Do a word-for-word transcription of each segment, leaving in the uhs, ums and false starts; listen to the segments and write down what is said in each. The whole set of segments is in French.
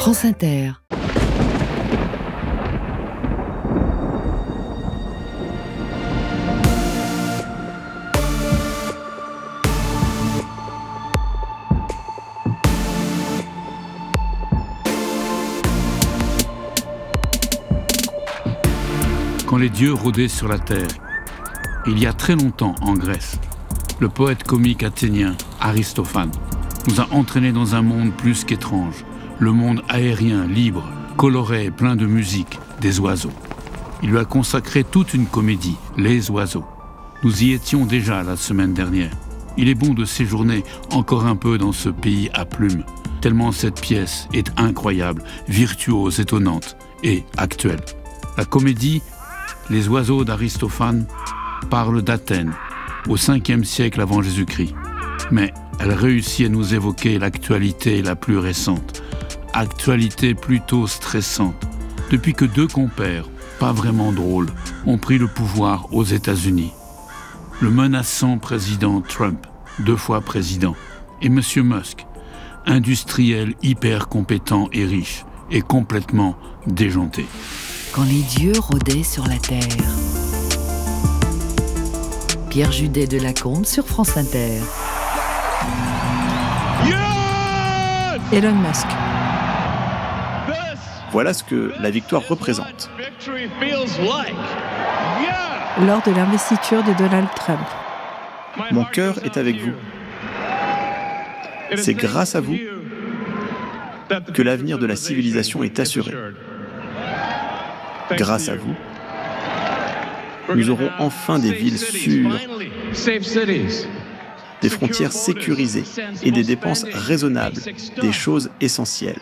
France Inter. Quand les dieux rôdaient sur la terre, il y a très longtemps en Grèce, le poète comique athénien Aristophane nous a entraînés dans un monde plus qu'étrange, le monde aérien, libre, coloré et plein de musique, des oiseaux. Il lui a consacré toute une comédie, Les Oiseaux. Nous y étions déjà la semaine dernière. Il est bon de séjourner encore un peu dans ce pays à plumes, tellement cette pièce est incroyable, virtuose, étonnante et actuelle. La comédie Les Oiseaux d'Aristophane parle d'Athènes, au cinquième siècle avant Jésus-Christ. Mais elle réussit à nous évoquer l'actualité la plus récente. Actualité plutôt stressante, depuis que deux compères, pas vraiment drôles, ont pris le pouvoir aux États-Unis. Le menaçant président Trump, deux fois président, et M. Musk, industriel hyper compétent et riche, et complètement déjanté. Quand les dieux rôdaient sur la terre. Pierre Judet de Lacombe sur France Inter. Yes! Elon Musk. Voilà ce que la victoire représente. Lors de l'investiture de Donald Trump. Mon cœur est avec vous. C'est grâce à vous que l'avenir de la civilisation est assuré. Grâce à vous, nous aurons enfin des villes sûres, des frontières sécurisées et des dépenses raisonnables, des choses essentielles.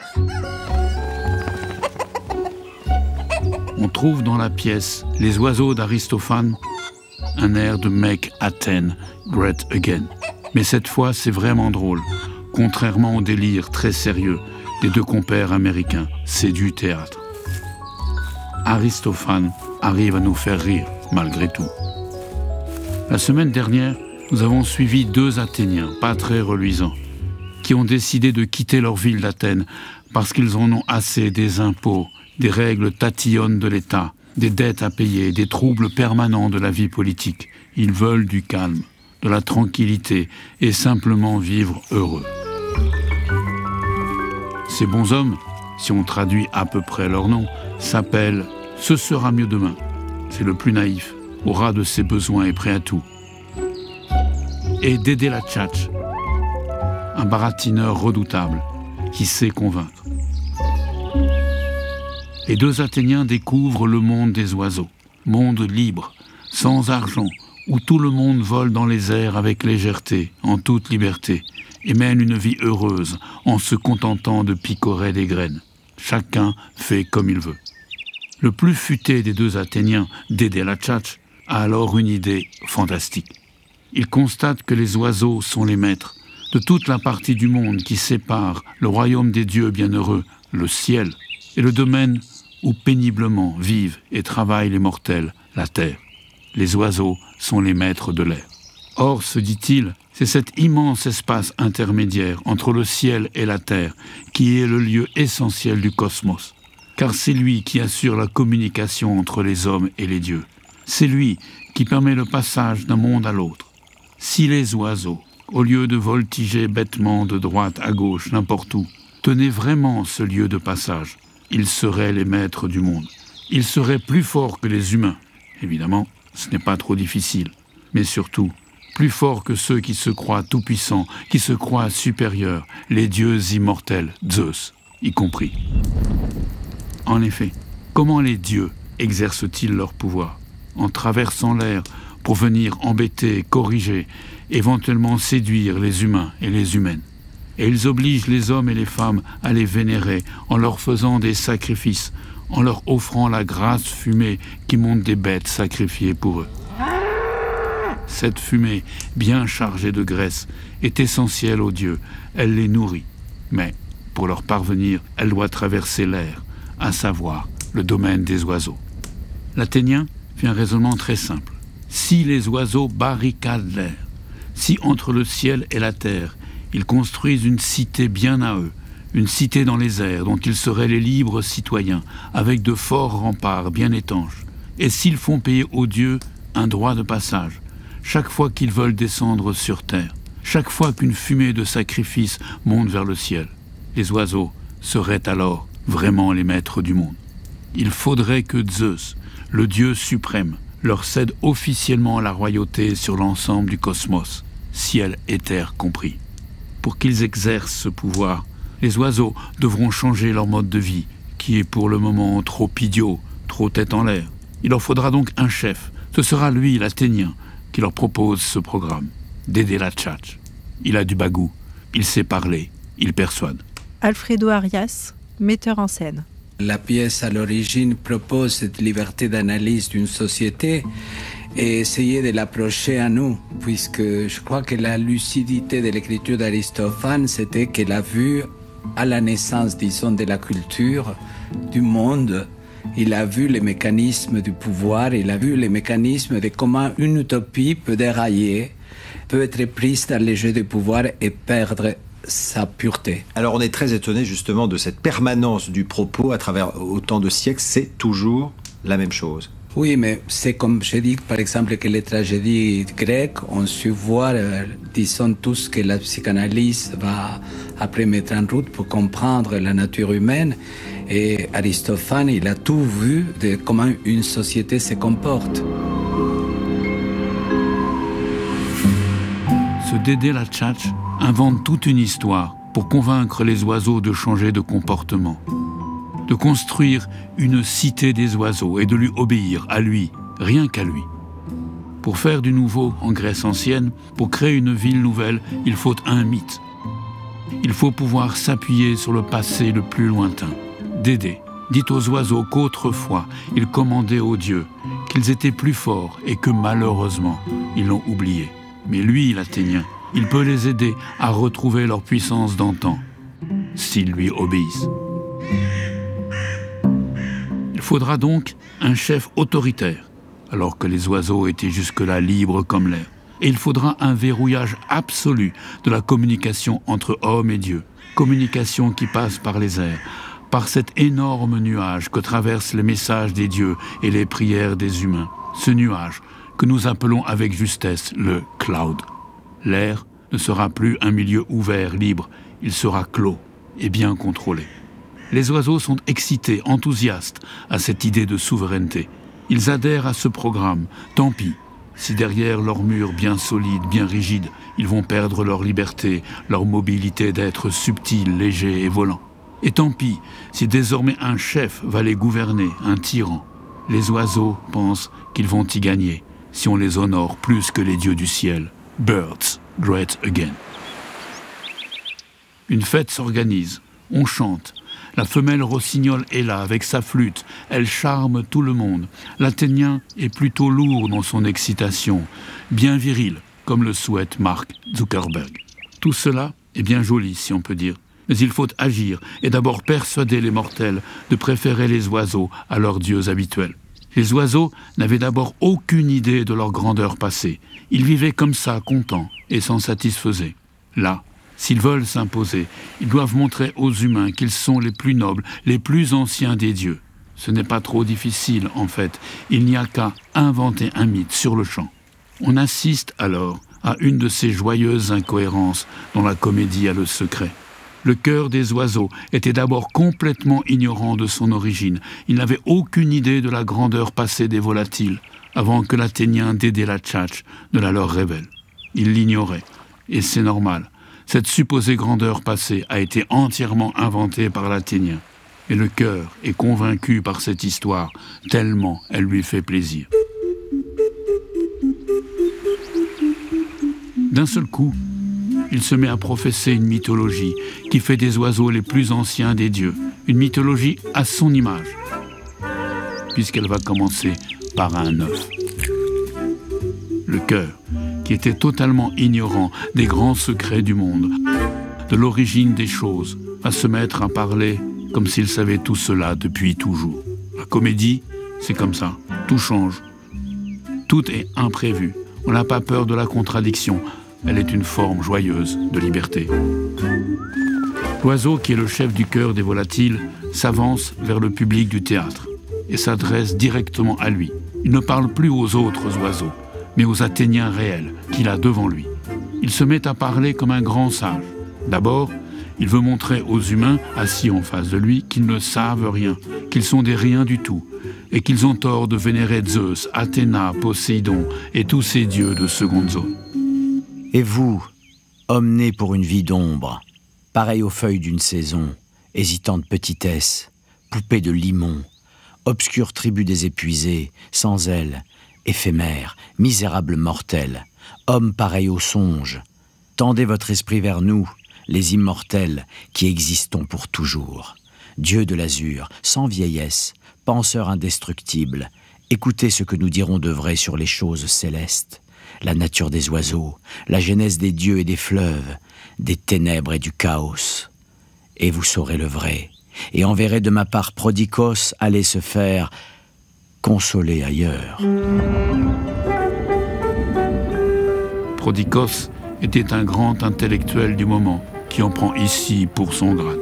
On trouve dans la pièce Les Oiseaux d'Aristophane un air de Make Athens Great Again. Mais cette fois, c'est vraiment drôle, contrairement au délire très sérieux des deux compères américains. C'est du théâtre. Aristophane arrive à nous faire rire, malgré tout. La semaine dernière, nous avons suivi deux Athéniens, pas très reluisants, qui ont décidé de quitter leur ville d'Athènes parce qu'ils en ont assez des impôts, des règles tatillonnes de l'État, des dettes à payer, des troubles permanents de la vie politique. Ils veulent du calme, de la tranquillité et simplement vivre heureux. Ces bons hommes, si on traduit à peu près leur nom, s'appellent « Ce sera mieux demain ». C'est le plus naïf, au ras de ses besoins et prêt à tout. Et Dédé Latchatch, un baratineur redoutable qui sait convaincre. Les deux Athéniens découvrent le monde des oiseaux, monde libre, sans argent, où tout le monde vole dans les airs avec légèreté, en toute liberté, et mène une vie heureuse en se contentant de picorer des graines. Chacun fait comme il veut. Le plus futé des deux Athéniens, Dédé Latchatch, a alors une idée fantastique. Il constate que les oiseaux sont les maîtres de toute la partie du monde qui sépare le royaume des dieux bienheureux, le ciel, et le domaine où péniblement vivent et travaillent les mortels, la terre. Les oiseaux sont les maîtres de l'air. Or, se dit-il, c'est cet immense espace intermédiaire entre le ciel et la terre qui est le lieu essentiel du cosmos. Car c'est lui qui assure la communication entre les hommes et les dieux. C'est lui qui permet le passage d'un monde à l'autre. Si les oiseaux, au lieu de voltiger bêtement de droite à gauche n'importe où, tenaient vraiment ce lieu de passage, ils seraient les maîtres du monde. Ils seraient plus forts que les humains. Évidemment, ce n'est pas trop difficile. Mais surtout, plus forts que ceux qui se croient tout-puissants, qui se croient supérieurs, les dieux immortels, Zeus y compris. En effet, comment les dieux exercent-ils leur pouvoir ? En traversant l'air pour venir embêter, corriger, éventuellement séduire les humains et les humaines. Et ils obligent les hommes et les femmes à les vénérer en leur faisant des sacrifices, en leur offrant la grasse fumée qui monte des bêtes sacrifiées pour eux. Cette fumée, bien chargée de graisse, est essentielle aux dieux. Elle les nourrit. Mais, pour leur parvenir, elle doit traverser l'air, à savoir le domaine des oiseaux. L'Athénien fait un raisonnement très simple. Si les oiseaux barricadent l'air, si entre le ciel et la terre, ils construisent une cité bien à eux, une cité dans les airs dont ils seraient les libres citoyens, avec de forts remparts bien étanches. Et s'ils font payer aux dieux un droit de passage, chaque fois qu'ils veulent descendre sur terre, chaque fois qu'une fumée de sacrifice monte vers le ciel, les oiseaux seraient alors vraiment les maîtres du monde. Il faudrait que Zeus, le dieu suprême, leur cède officiellement la royauté sur l'ensemble du cosmos, ciel et terre compris. Pour qu'ils exercent ce pouvoir, les oiseaux devront changer leur mode de vie, qui est pour le moment trop idiot, trop tête en l'air. Il leur faudra donc un chef. Ce sera lui, l'Athénien, qui leur propose ce programme. Dédé la Tchatch. Il a du bagou, il sait parler, il persuade. Alfredo Arias, metteur en scène. La pièce à l'origine propose cette liberté d'analyse d'une société et essayer de l'approcher à nous, puisque je crois que la lucidité de l'écriture d'Aristophane, c'était qu'elle a vu à la naissance, disons, de la culture, du monde, il a vu les mécanismes du pouvoir, il a vu les mécanismes de comment une utopie peut dérailler, peut être prise dans les jeux de pouvoir et perdre sa pureté. Alors on est très étonné justement de cette permanence du propos à travers autant de siècles, c'est toujours la même chose. Oui, mais c'est comme je dis, par exemple, que les tragédies grecques ont su voir, euh, disons tous, que la psychanalyse va après mettre en route pour comprendre la nature humaine. Et Aristophane, il a tout vu de comment une société se comporte. Ce Dédé la Tchatch invente toute une histoire pour convaincre les oiseaux de changer de comportement, de construire une cité des oiseaux et de lui obéir, à lui, rien qu'à lui. Pour faire du nouveau en Grèce ancienne, pour créer une ville nouvelle, il faut un mythe. Il faut pouvoir s'appuyer sur le passé le plus lointain. Dédé dit aux oiseaux qu'autrefois, ils commandaient aux dieux, qu'ils étaient plus forts et que malheureusement, ils l'ont oublié. Mais lui, l'Athénien, il peut les aider à retrouver leur puissance d'antan, s'ils lui obéissent. Il faudra donc un chef autoritaire, alors que les oiseaux étaient jusque-là libres comme l'air. Et il faudra un verrouillage absolu de la communication entre hommes et dieux, communication qui passe par les airs, par cet énorme nuage que traversent les messages des dieux et les prières des humains. Ce nuage que nous appelons avec justesse le cloud. L'air ne sera plus un milieu ouvert, libre, il sera clos et bien contrôlé. Les oiseaux sont excités, enthousiastes à cette idée de souveraineté. Ils adhèrent à ce programme, tant pis si derrière leurs murs bien solides, bien rigides, ils vont perdre leur liberté, leur mobilité d'être subtils, légers et volants. Et tant pis si désormais un chef va les gouverner, un tyran. Les oiseaux pensent qu'ils vont y gagner si on les honore plus que les dieux du ciel. Birds, great again. Une fête s'organise, on chante. La femelle rossignol est là avec sa flûte, elle charme tout le monde. L'Athénien est plutôt lourd dans son excitation, bien viril, comme le souhaite Mark Zuckerberg. Tout cela est bien joli, si on peut dire. Mais il faut agir et d'abord persuader les mortels de préférer les oiseaux à leurs dieux habituels. Les oiseaux n'avaient d'abord aucune idée de leur grandeur passée. Ils vivaient comme ça, contents, et s'en satisfaisaient. Là, s'ils veulent s'imposer, ils doivent montrer aux humains qu'ils sont les plus nobles, les plus anciens des dieux. Ce n'est pas trop difficile, en fait. Il n'y a qu'à inventer un mythe sur le champ. On assiste alors à une de ces joyeuses incohérences dont la comédie a le secret. Le cœur des oiseaux était d'abord complètement ignorant de son origine. Il n'avait aucune idée de la grandeur passée des volatiles, avant que l'Athénien Dédé la Tchatch ne la leur révèle. Il l'ignorait, et c'est normal. Cette supposée grandeur passée a été entièrement inventée par l'Athénien. Et le cœur est convaincu par cette histoire, tellement elle lui fait plaisir. D'un seul coup, il se met à professer une mythologie qui fait des oiseaux les plus anciens des dieux. Une mythologie à son image, puisqu'elle va commencer par un œuf. Le cœur, qui était totalement ignorant des grands secrets du monde, de l'origine des choses, va se mettre à parler comme s'il savait tout cela depuis toujours. La comédie, c'est comme ça, tout change. Tout est imprévu. On n'a pas peur de la contradiction. Elle est une forme joyeuse de liberté. L'oiseau, qui est le chef du chœur des volatiles, s'avance vers le public du théâtre et s'adresse directement à lui. Il ne parle plus aux autres oiseaux, mais aux Athéniens réels qu'il a devant lui. Il se met à parler comme un grand sage. D'abord, il veut montrer aux humains assis en face de lui qu'ils ne savent rien, qu'ils sont des riens du tout, et qu'ils ont tort de vénérer Zeus, Athéna, Poséidon et tous ces dieux de seconde zone. Et vous, hommes nés pour une vie d'ombre, pareil aux feuilles d'une saison, hésitante petitesse, poupée de limon, obscure tribu des épuisés, sans ailes, éphémère, misérable mortel, homme pareil aux songes, tendez votre esprit vers nous, les immortels qui existons pour toujours. Dieu de l'azur, sans vieillesse, penseur indestructible, écoutez ce que nous dirons de vrai sur les choses célestes, la nature des oiseaux, la genèse des dieux et des fleuves, des ténèbres et du chaos. Et vous saurez le vrai, et enverrez de ma part Prodikos aller se faire consoler ailleurs. Prodikos était un grand intellectuel du moment, qui en prend ici pour son grade.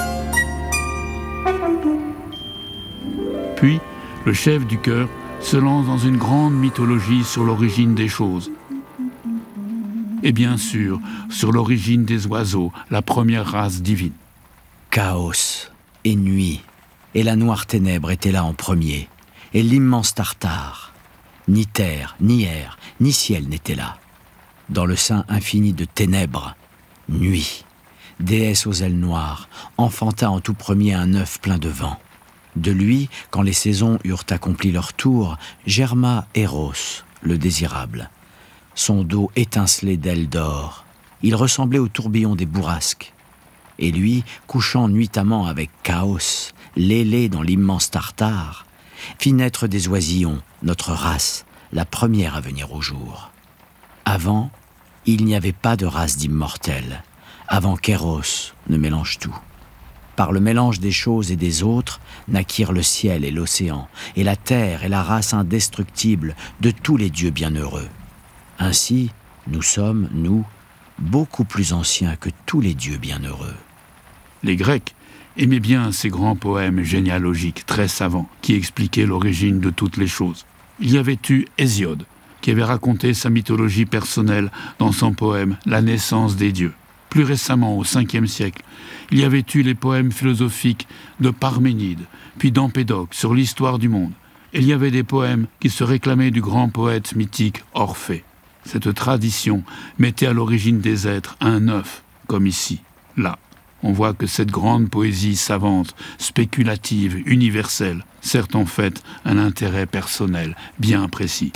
Puis, le chef du chœur se lance dans une grande mythologie sur l'origine des choses. Et bien sûr, sur l'origine des oiseaux, la première race divine. Chaos et nuit, et la noire ténèbre était là en premier, et l'immense Tartare. Ni terre, ni air, ni ciel n'étaient là. Dans le sein infini de ténèbres, nuit, déesse aux ailes noires, enfanta en tout premier un œuf plein de vent. De lui, quand les saisons eurent accompli leur tour, germa Eros, le désirable. Son dos étincelait d'ailes d'or. Il ressemblait au tourbillon des bourrasques. Et lui, couchant nuitamment avec Chaos, lélé dans l'immense Tartare, fit naître des oisillons, notre race, la première à venir au jour. Avant, il n'y avait pas de race d'immortels, avant qu'Eros ne mélange tout. Par le mélange des choses et des autres, naquirent le ciel et l'océan, et la terre et la race indestructible de tous les dieux bienheureux. Ainsi, nous sommes, nous, beaucoup plus anciens que tous les dieux bienheureux. Les Grecs aimaient bien ces grands poèmes généalogiques très savants qui expliquaient l'origine de toutes les choses. Il y avait eu Hésiode, qui avait raconté sa mythologie personnelle dans son poème « La naissance des dieux ». Plus récemment, au cinquième siècle, il y avait eu les poèmes philosophiques de Parménide, puis d'Empédocle sur l'histoire du monde. Et il y avait des poèmes qui se réclamaient du grand poète mythique Orphée. Cette tradition mettait à l'origine des êtres un œuf, comme ici, là. On voit que cette grande poésie savante, spéculative, universelle, sert en fait un intérêt personnel bien précis.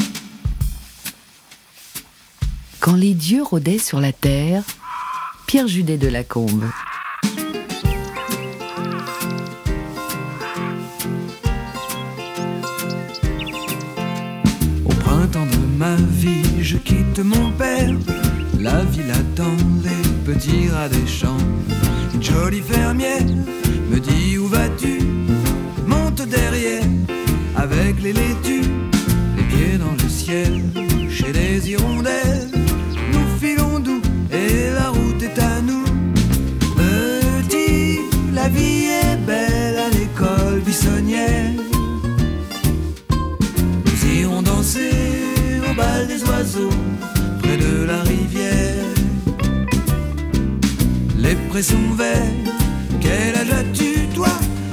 Quand les dieux rôdaient sur la terre, Pierre Judet de Lacombe. Au printemps de ma vie, je quitte mon père. La ville attend les petits rats des champs. Une jolie fermière me dit où vas-tu? Monte derrière avec les laitues, les pieds dans le ciel, chez les hirondelles. Nous filons doux et la route est à nous. Petit, la vie est belle à l'école buissonnière. Nous irons danser au bal des oiseaux près de la rivière. Les prés sont verts, quel âge as-tu toi?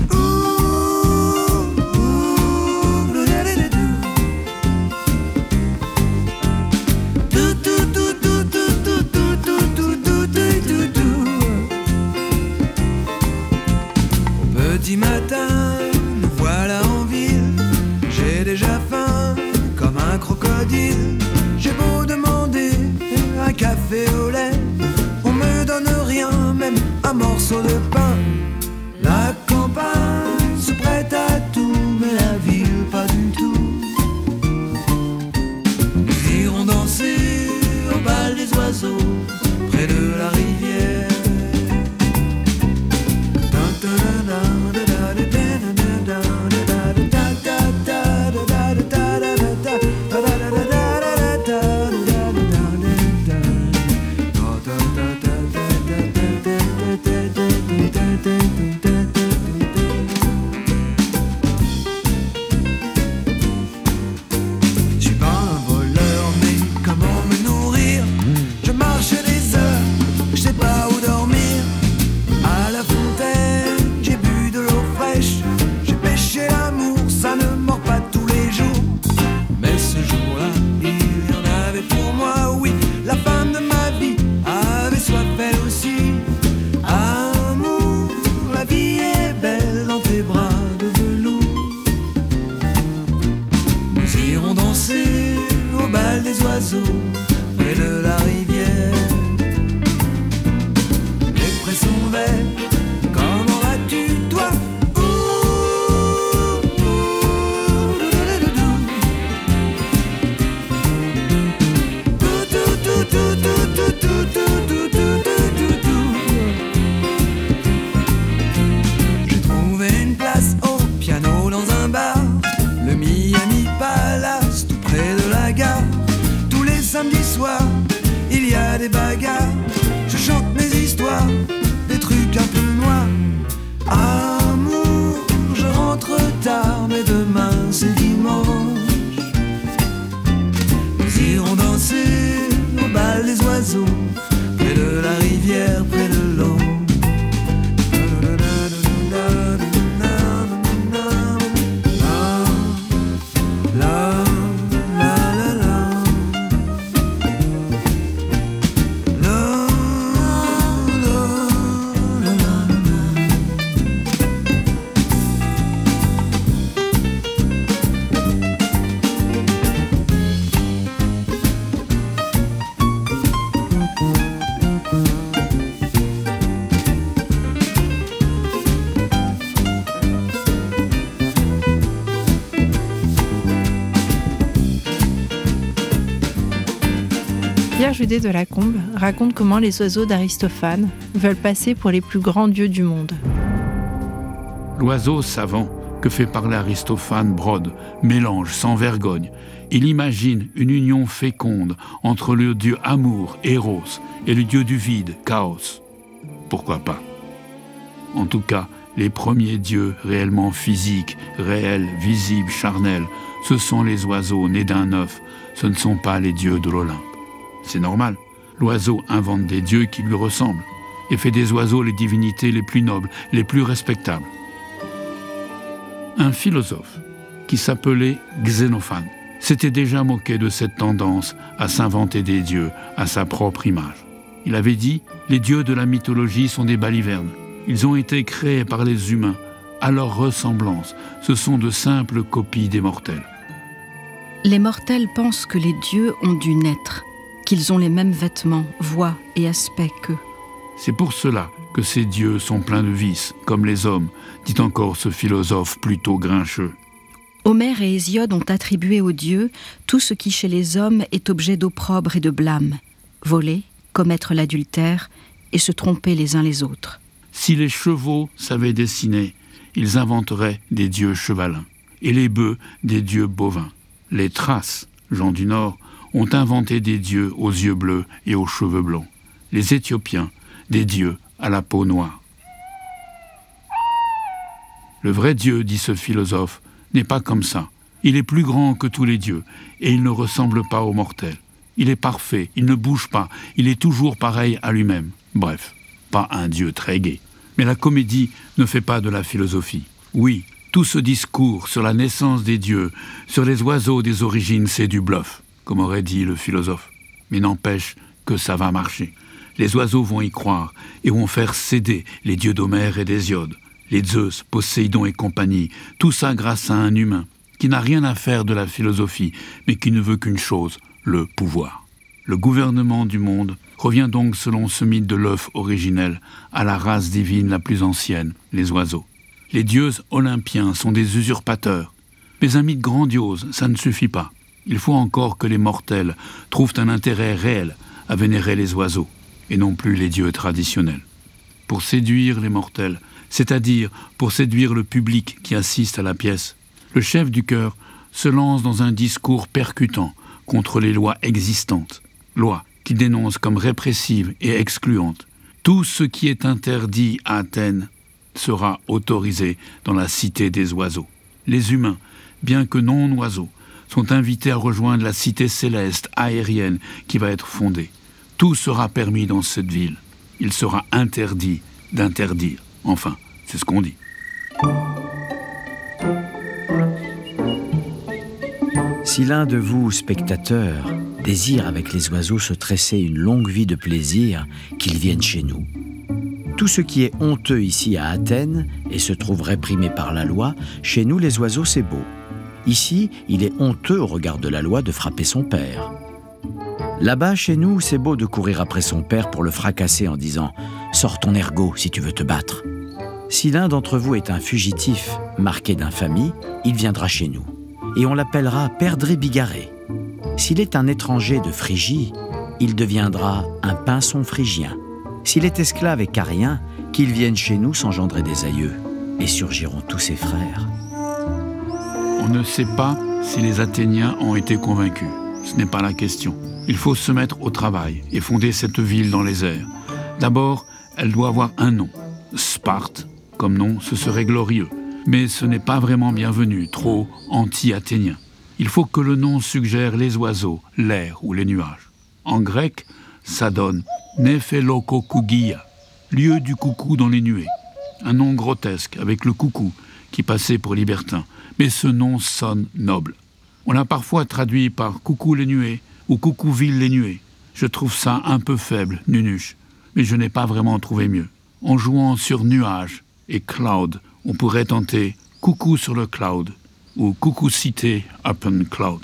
Petit matin, nous voilà en ville. J'ai déjà faim comme un crocodile. J'ai beau demander un café au lait, on me donne rien, même un morceau de pain. La campagne se prête à tout, mais la ville pas du tout. Nous irons danser au bal des oiseaux près de la rivière. Pierre Judet de Lacombe raconte comment les oiseaux d'Aristophane veulent passer pour les plus grands dieux du monde. L'oiseau savant que fait parler Aristophane brode, mélange sans vergogne. Il imagine une union féconde entre le dieu amour, Eros, et le dieu du vide, Chaos. Pourquoi pas? En tout cas, les premiers dieux réellement physiques, réels, visibles, charnels, ce sont les oiseaux nés d'un œuf, ce ne sont pas les dieux de l'Olympe. C'est normal, l'oiseau invente des dieux qui lui ressemblent et fait des oiseaux les divinités les plus nobles, les plus respectables. Un philosophe qui s'appelait Xénophane s'était déjà moqué de cette tendance à s'inventer des dieux à sa propre image. Il avait dit « Les dieux de la mythologie sont des balivernes. Ils ont été créés par les humains. À leur ressemblance, ce sont de simples copies des mortels. » Les mortels pensent que les dieux ont dû naître, qu'ils ont les mêmes vêtements, voix et aspect qu'eux. C'est pour cela que ces dieux sont pleins de vices, comme les hommes, dit encore ce philosophe plutôt grincheux. Homère et Hésiode ont attribué aux dieux tout ce qui chez les hommes est objet d'opprobre et de blâme, voler, commettre l'adultère et se tromper les uns les autres. Si les chevaux savaient dessiner, ils inventeraient des dieux chevalins, et les bœufs des dieux bovins. Les Thraces, gens du Nord, ont inventé des dieux aux yeux bleus et aux cheveux blonds. Les Éthiopiens, des dieux à la peau noire. Le vrai Dieu, dit ce philosophe, n'est pas comme ça. Il est plus grand que tous les dieux, et il ne ressemble pas aux mortels. Il est parfait, il ne bouge pas, il est toujours pareil à lui-même. Bref, pas un Dieu très gai. Mais la comédie ne fait pas de la philosophie. Oui, tout ce discours sur la naissance des dieux, sur les oiseaux des origines, c'est du bluff, comme aurait dit le philosophe. Mais n'empêche que ça va marcher. Les oiseaux vont y croire et vont faire céder les dieux d'Homère et d'Hésiode, les Zeus, Poséidon et compagnie, tout ça grâce à un humain qui n'a rien à faire de la philosophie, mais qui ne veut qu'une chose, le pouvoir. Le gouvernement du monde revient donc, selon ce mythe de l'œuf originel, à la race divine la plus ancienne, les oiseaux. Les dieux olympiens sont des usurpateurs. Mais un mythe grandiose, ça ne suffit pas. Il faut encore que les mortels trouvent un intérêt réel à vénérer les oiseaux, et non plus les dieux traditionnels. Pour séduire les mortels, c'est-à-dire pour séduire le public qui assiste à la pièce, le chef du chœur se lance dans un discours percutant contre les lois existantes, lois qui dénoncent comme répressives et excluantes. Tout ce qui est interdit à Athènes sera autorisé dans la cité des oiseaux. Les humains, bien que non oiseaux, sont invités à rejoindre la cité céleste aérienne qui va être fondée. Tout sera permis dans cette ville. Il sera interdit d'interdire. Enfin, c'est ce qu'on dit. Si l'un de vous, spectateurs, désire avec les oiseaux se tresser une longue vie de plaisir, qu'ils viennent chez nous. Tout ce qui est honteux ici à Athènes et se trouve réprimé par la loi, chez nous les oiseaux c'est beau. Ici, il est honteux au regard de la loi de frapper son père. Là-bas, chez nous, c'est beau de courir après son père pour le fracasser en disant « Sors ton ergot si tu veux te battre ». Si l'un d'entre vous est un fugitif marqué d'infamie, il viendra chez nous. Et on l'appellera perdrix bigarré. S'il est un étranger de Phrygie, il deviendra un pinson phrygien. S'il est esclave et carien, qu'il vienne chez nous s'engendrer des aïeux, et surgiront tous ses frères. On ne sait pas si les Athéniens ont été convaincus. Ce n'est pas la question. Il faut se mettre au travail et fonder cette ville dans les airs. D'abord, elle doit avoir un nom. Sparte, comme nom, ce serait glorieux. Mais ce n'est pas vraiment bienvenu, trop anti-athénien. Il faut que le nom suggère les oiseaux, l'air ou les nuages. En grec, ça donne Nephelokokougia, lieu du coucou dans les nuées. Un nom grotesque avec le coucou qui passait pour libertin, mais ce nom sonne noble. On l'a parfois traduit par coucou les nuées ou coucou ville les nuées. Je trouve ça un peu faible, nunuche, mais je n'ai pas vraiment trouvé mieux. En jouant sur nuage et cloud, on pourrait tenter coucou sur le cloud ou coucou cité upon cloud.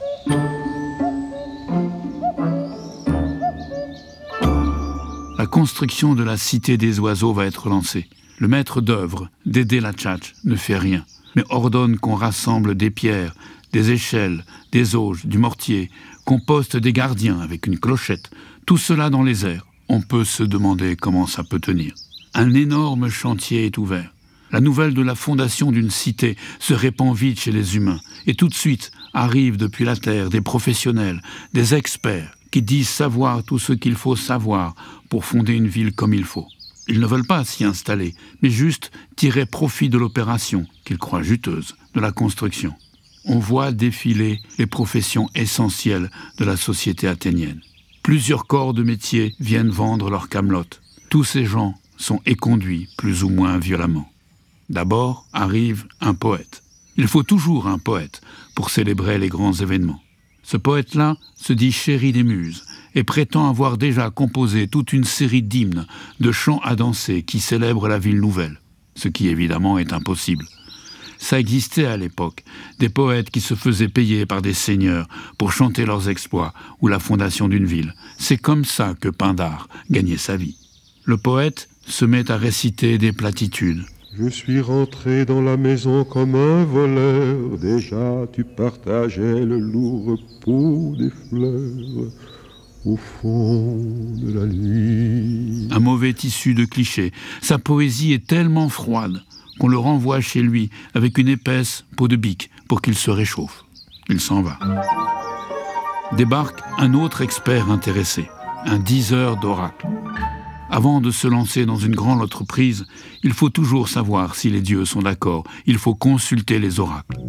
La construction de la cité des oiseaux va être lancée. Le maître d'œuvre, Dédé Latchatch, ne fait rien, mais ordonne qu'on rassemble des pierres, des échelles, des auges, du mortier, qu'on poste des gardiens avec une clochette, tout cela dans les airs. On peut se demander comment ça peut tenir. Un énorme chantier est ouvert. La nouvelle de la fondation d'une cité se répand vite chez les humains, et tout de suite arrivent depuis la Terre des professionnels, des experts, qui disent savoir tout ce qu'il faut savoir pour fonder une ville comme il faut. Ils ne veulent pas s'y installer, mais juste tirer profit de l'opération, qu'ils croient juteuse, de la construction. On voit défiler les professions essentielles de la société athénienne. Plusieurs corps de métier viennent vendre leurs camelotes. Tous ces gens sont éconduits plus ou moins violemment. D'abord arrive un poète. Il faut toujours un poète pour célébrer les grands événements. Ce poète-là se dit chéri des muses et prétend avoir déjà composé toute une série d'hymnes, de chants à danser qui célèbrent la ville nouvelle, ce qui évidemment est impossible. Ça existait à l'époque, des poètes qui se faisaient payer par des seigneurs pour chanter leurs exploits ou la fondation d'une ville. C'est comme ça que Pindare gagnait sa vie. Le poète se met à réciter des platitudes. Je suis rentré dans la maison comme un voleur. Déjà tu partageais le lourd repos des fleurs au fond de la nuit. Un mauvais tissu de clichés. Sa poésie est tellement froide qu'on le renvoie chez lui avec une épaisse peau de bique pour qu'il se réchauffe. Il s'en va. Débarque un autre expert intéressé, un diseur d'oracles. Avant de se lancer dans une grande entreprise, il faut toujours savoir si les dieux sont d'accord. Il faut consulter les oracles.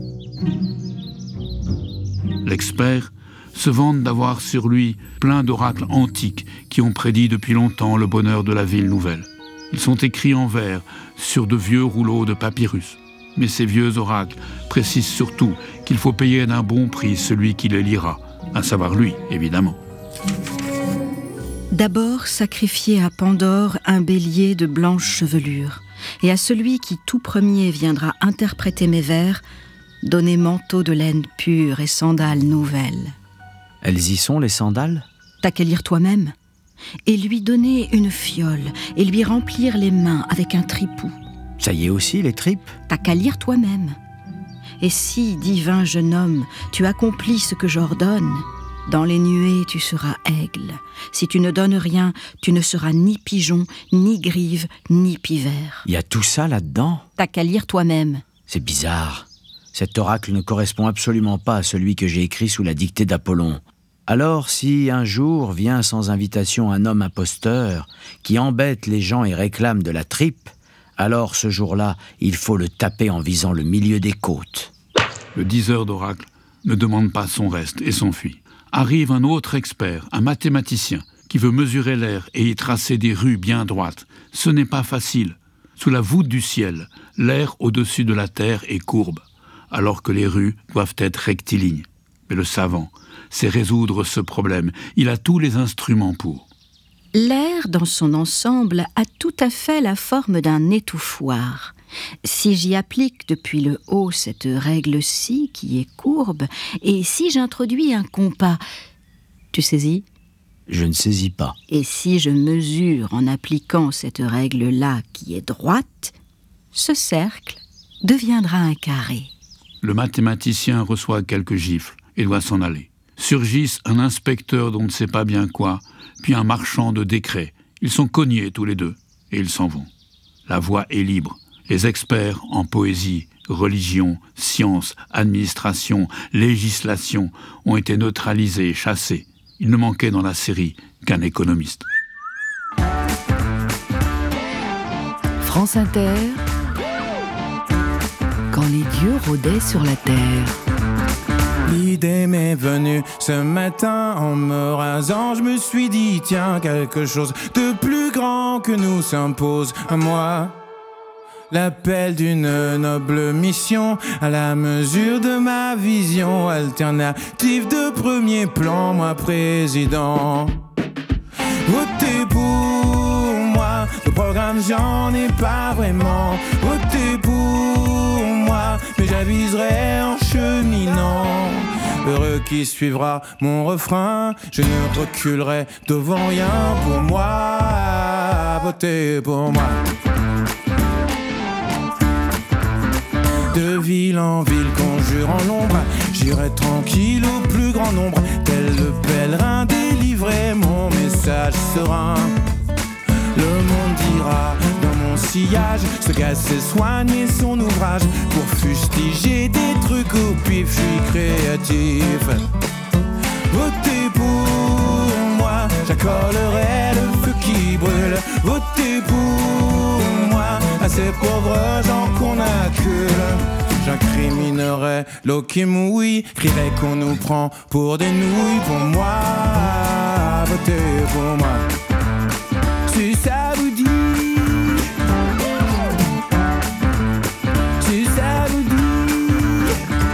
L'expert se vante d'avoir sur lui plein d'oracles antiques qui ont prédit depuis longtemps le bonheur de la ville nouvelle. Ils sont écrits en vers sur de vieux rouleaux de papyrus. Mais ces vieux oracles précisent surtout qu'il faut payer d'un bon prix celui qui les lira, à savoir lui, évidemment. D'abord sacrifier à Pandore un bélier de blanche chevelure, et à celui qui tout premier viendra interpréter mes vers, donner manteau de laine pure et sandales nouvelles. Elles y sont, les sandales ? T'as qu'à lire toi-même. Et lui donner une fiole, et lui remplir les mains avec un tripou. Ça y est aussi, les tripes ? T'as qu'à lire toi-même. Et si, divin jeune homme, tu accomplis ce que j'ordonne, dans les nuées tu seras aigle. Si tu ne donnes rien, tu ne seras ni pigeon, ni grive, ni pivert. Il y a tout ça là-dedans ? T'as qu'à lire toi-même. C'est bizarre. Cet oracle ne correspond absolument pas à celui que j'ai écrit sous la dictée d'Apollon. Alors, si un jour vient sans invitation un homme imposteur qui embête les gens et réclame de la tripe, alors ce jour-là, il faut le taper en visant le milieu des côtes. Le diseur d'oracle ne demande pas son reste et s'enfuit. Arrive un autre expert, un mathématicien, qui veut mesurer l'air et y tracer des rues bien droites. Ce n'est pas facile. Sous la voûte du ciel, l'air au-dessus de la terre est courbe, alors que les rues doivent être rectilignes. Mais le savant sait résoudre ce problème. Il a tous les instruments pour. L'air, dans son ensemble, a tout à fait la forme d'un étouffoir. Si j'y applique depuis le haut cette règle-ci, qui est courbe, et si j'introduis un compas, tu saisis ? Je ne saisis pas. Et si je mesure en appliquant cette règle-là, qui est droite, ce cercle deviendra un carré. Le mathématicien reçoit quelques gifles et doit s'en aller. Surgissent un inspecteur dont on ne sait pas bien quoi, puis un marchand de décrets. Ils sont cognés tous les deux, et ils s'en vont. La voie est libre. Les experts en poésie, religion, science, administration, législation ont été neutralisés, chassés. Il ne manquait dans la série qu'un économiste. France Inter, quand les dieux rôdaient sur la terre. L'idée m'est venue ce matin en me rasant. Je me suis dit, tiens, quelque chose de plus grand que nous s'impose à moi. L'appel d'une noble mission à la mesure de ma vision alternative de premier plan, moi président. Votez pour moi, le programme j'en ai pas vraiment. Votez pour moi, mais j'aviserai en cheminant. Heureux qui suivra mon refrain, je ne reculerai devant rien. Pour moi, votez pour moi. De ville en ville, conjurant l'ombre, J'irai tranquille au plus grand nombre, tel le pèlerin délivrer mon message serein. Le monde dira dans mon sillage, ce gars sait soigner son ouvrage. Pour fustiger des trucs au pif, je suis créatif. Votez pour moi, j'accolerai le feu qui brûle. Votez pour moi, à ces pauvres gens qu'on accule. J'incriminerai l'eau qui mouille, crierai qu'on nous prend pour des nouilles. Pour moi, votez pour moi. Si ça vous dit, si ça vous dit,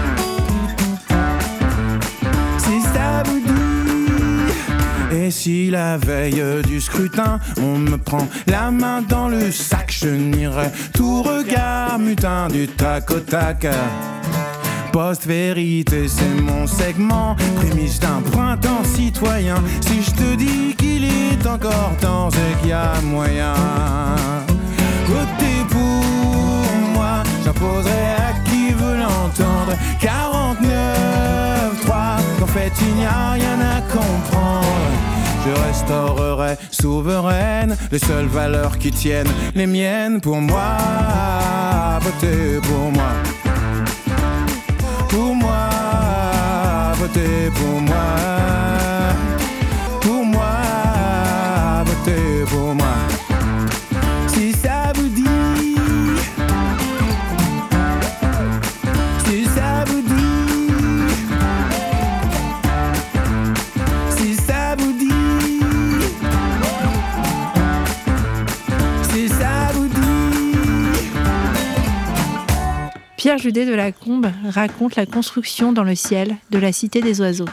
si ça vous dit. Et si la veille du scrutin, on me prend la main dans le sac, je nierai tout regard mutin du tac au tac. Post-vérité, c'est mon segment, prémisse d'un printemps citoyen. Si je te dis qu'il est encore temps, c'est qu'il y a moyen. Votez pour moi, j'imposerai à qui veut l'entendre. quarante-neuf trois, qu'en fait il n'y a rien à comprendre. Je restaurerai souveraine les seules valeurs qui tiennent les miennes. Pour moi, votez pour moi. Pour moi, votez pour moi. Pour moi, votez pour moi. Si ça vous dit, si ça vous dit, si ça vous dit, si ça vous dit. Pierre Judet de Lacombe raconte la construction dans le ciel de la Cité des oiseaux.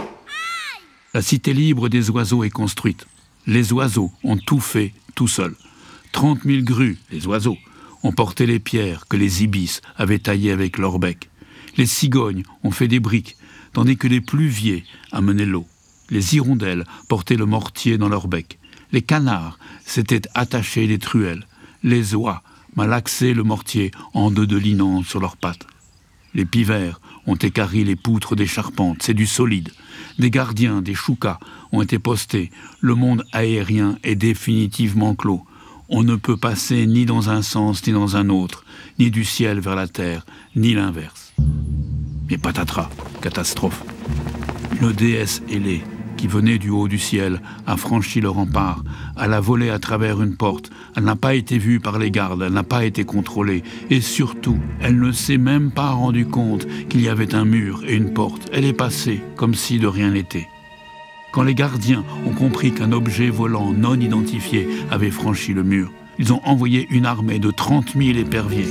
La cité libre des oiseaux est construite. Les oiseaux ont tout fait tout seuls. Trente mille grues, les oiseaux, ont porté les pierres que les ibis avaient taillées avec leur bec. Les cigognes ont fait des briques, tandis que les pluviers amenaient l'eau. Les hirondelles portaient le mortier dans leur bec. Les canards s'étaient attachés des truelles. Les oies malaxaient le mortier en dodelinant sur leurs pattes. Les pivers ont équarri les poutres des charpentes, c'est du solide. Des gardiens, des choucas ont été postés. Le monde aérien est définitivement clos. On ne peut passer ni dans un sens ni dans un autre, ni du ciel vers la terre, ni l'inverse. Mais patatras, catastrophe. Une déesse ailée, qui venait du haut du ciel, a franchi le rempart, elle a volé à travers une porte, elle n'a pas été vue par les gardes, elle n'a pas été contrôlée, et surtout, elle ne s'est même pas rendue compte qu'il y avait un mur et une porte. Elle est passée comme si de rien n'était. Quand les gardiens ont compris qu'un objet volant non identifié avait franchi le mur, ils ont envoyé une armée de trente mille éperviers,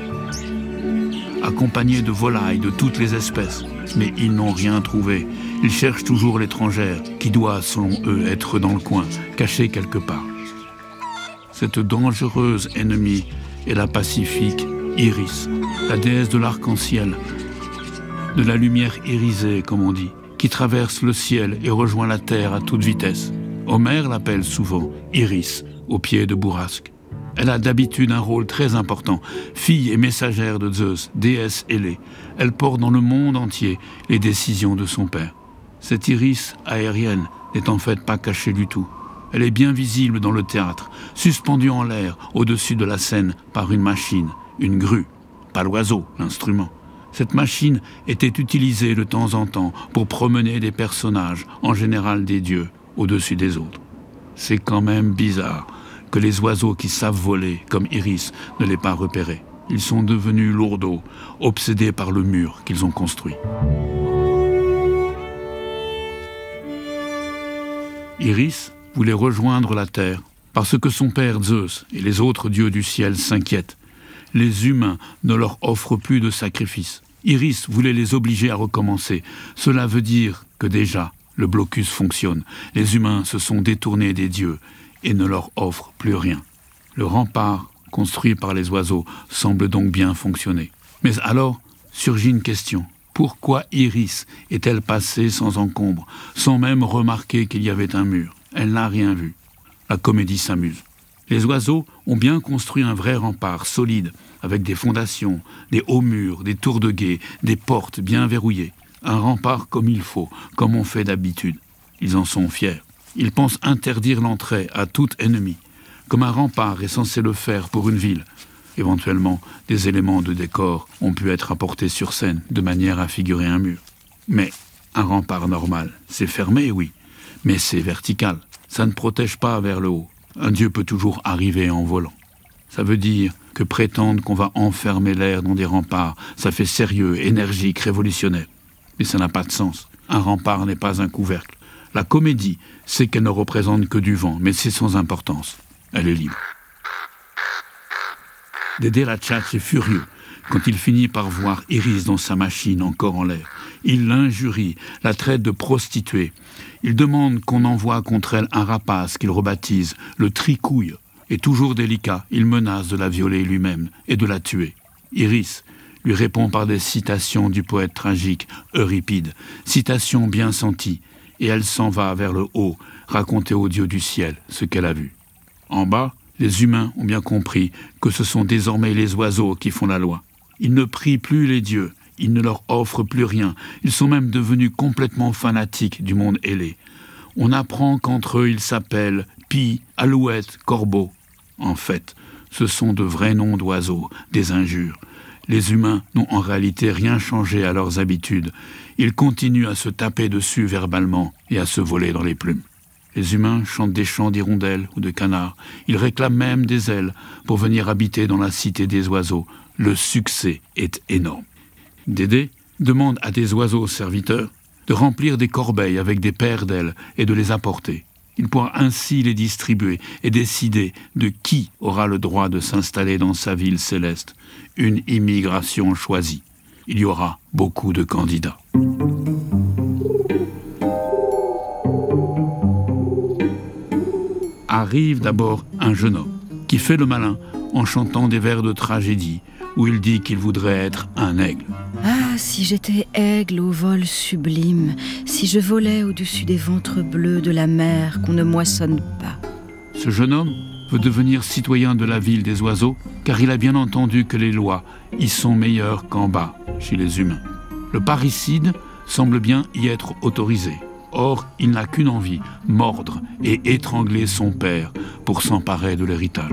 accompagnés de volailles de toutes les espèces. Mais ils n'ont rien trouvé. Ils cherchent toujours l'étrangère, qui doit, selon eux, être dans le coin, cachée quelque part. Cette dangereuse ennemie est la pacifique Iris, la déesse de l'arc-en-ciel, de la lumière irisée, comme on dit, qui traverse le ciel et rejoint la terre à toute vitesse. Homère l'appelle souvent Iris, au pied de Bourrasque. Elle a d'habitude un rôle très important. Fille et messagère de Zeus, déesse ailée, elle porte dans le monde entier les décisions de son père. Cette iris aérienne n'est en fait pas cachée du tout. Elle est bien visible dans le théâtre, suspendue en l'air au-dessus de la scène par une machine, une grue, pas l'oiseau, l'instrument. Cette machine était utilisée de temps en temps pour promener des personnages, en général des dieux, au-dessus des autres. C'est quand même bizarre que les oiseaux qui savent voler, comme Iris, ne l'aient pas repéré. Ils sont devenus lourdeaux, obsédés par le mur qu'ils ont construit. Iris voulait rejoindre la terre parce que son père Zeus et les autres dieux du ciel s'inquiètent. Les humains ne leur offrent plus de sacrifices. Iris voulait les obliger à recommencer. Cela veut dire que déjà, le blocus fonctionne. Les humains se sont détournés des dieux et ne leur offrent plus rien. Le rempart construit par les oiseaux semble donc bien fonctionner. Mais alors, surgit une question. Pourquoi Iris est-elle passée sans encombre, sans même remarquer qu'il y avait un mur? Elle n'a rien vu. La comédie s'amuse. Les oiseaux ont bien construit un vrai rempart solide, avec des fondations, des hauts murs, des tours de guet, des portes bien verrouillées. Un rempart comme il faut, comme on fait d'habitude. Ils en sont fiers. Ils pensent interdire l'entrée à tout ennemi, comme un rempart est censé le faire pour une ville. Éventuellement, des éléments de décor ont pu être apportés sur scène de manière à figurer un mur. Mais un rempart normal, c'est fermé, oui, mais c'est vertical. Ça ne protège pas vers le haut. Un dieu peut toujours arriver en volant. Ça veut dire que prétendre qu'on va enfermer l'air dans des remparts, ça fait sérieux, énergique, révolutionnaire. Mais ça n'a pas de sens. Un rempart n'est pas un couvercle. La comédie, c'est qu'elle ne représente que du vent, mais c'est sans importance. Elle est libre. Dédé Latchatch est furieux quand il finit par voir Iris dans sa machine encore en l'air. Il l'injurie, la traite de prostituée. Il demande qu'on envoie contre elle un rapace qu'il rebaptise le Tricouille. Et toujours délicat, il menace de la violer lui-même et de la tuer. Iris lui répond par des citations du poète tragique Euripide, citations bien senties, et elle s'en va vers le haut, raconter au Dieu du ciel ce qu'elle a vu. En bas, les humains ont bien compris que ce sont désormais les oiseaux qui font la loi. Ils ne prient plus les dieux, ils ne leur offrent plus rien, ils sont même devenus complètement fanatiques du monde ailé. On apprend qu'entre eux ils s'appellent Pie, Alouette, Corbeau. En fait, ce sont de vrais noms d'oiseaux, des injures. Les humains n'ont en réalité rien changé à leurs habitudes. Ils continuent à se taper dessus verbalement et à se voler dans les plumes. Les humains chantent des chants d'hirondelles ou de canards. Ils réclament même des ailes pour venir habiter dans la cité des oiseaux. Le succès est énorme. Dédé demande à des oiseaux serviteurs de remplir des corbeilles avec des paires d'ailes et de les apporter. Il pourra ainsi les distribuer et décider de qui aura le droit de s'installer dans sa ville céleste. Une immigration choisie. Il y aura beaucoup de candidats. Arrive d'abord un jeune homme qui fait le malin en chantant des vers de tragédie où il dit qu'il voudrait être un aigle. Ah, si j'étais aigle au vol sublime, si je volais au-dessus des ventres bleus de la mer qu'on ne moissonne pas. Ce jeune homme veut devenir citoyen de la ville des oiseaux car il a bien entendu que les lois y sont meilleures qu'en bas, chez les humains. Le parricide semble bien y être autorisé. Or, il n'a qu'une envie, mordre et étrangler son père pour s'emparer de l'héritage.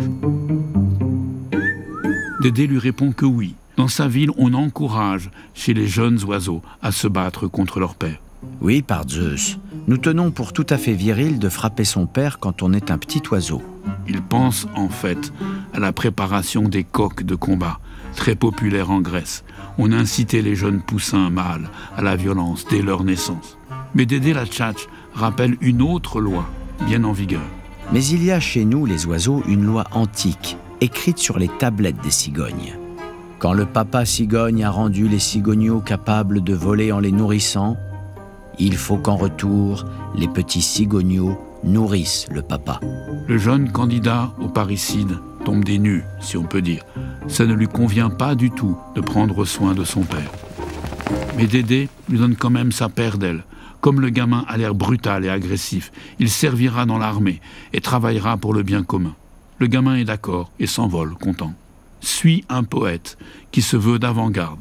Dédé lui répond que oui. Dans sa ville, on encourage chez les jeunes oiseaux à se battre contre leur père. Oui, par Zeus. Nous tenons pour tout à fait viril de frapper son père quand on est un petit oiseau. Il pense en fait à la préparation des coqs de combat, très populaires en Grèce. On incitait les jeunes poussins mâles à la violence dès leur naissance. Mais Dédé Latchatch rappelle une autre loi, bien en vigueur. Mais il y a chez nous, les oiseaux, une loi antique, écrite sur les tablettes des cigognes. Quand le papa cigogne a rendu les cigogneaux capables de voler en les nourrissant, il faut qu'en retour, les petits cigogneaux nourrissent le papa. Le jeune candidat au parricide tombe des nues, si on peut dire. Ça ne lui convient pas du tout de prendre soin de son père. Mais Dédé lui donne quand même sa paire d'ailes. Comme le gamin a l'air brutal et agressif, il servira dans l'armée et travaillera pour le bien commun. Le gamin est d'accord et s'envole, content. Suit un poète qui se veut d'avant-garde.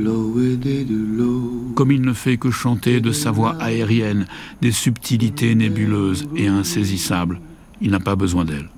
Comme il ne fait que chanter de sa voix aérienne des subtilités nébuleuses et insaisissables, il n'a pas besoin d'elle.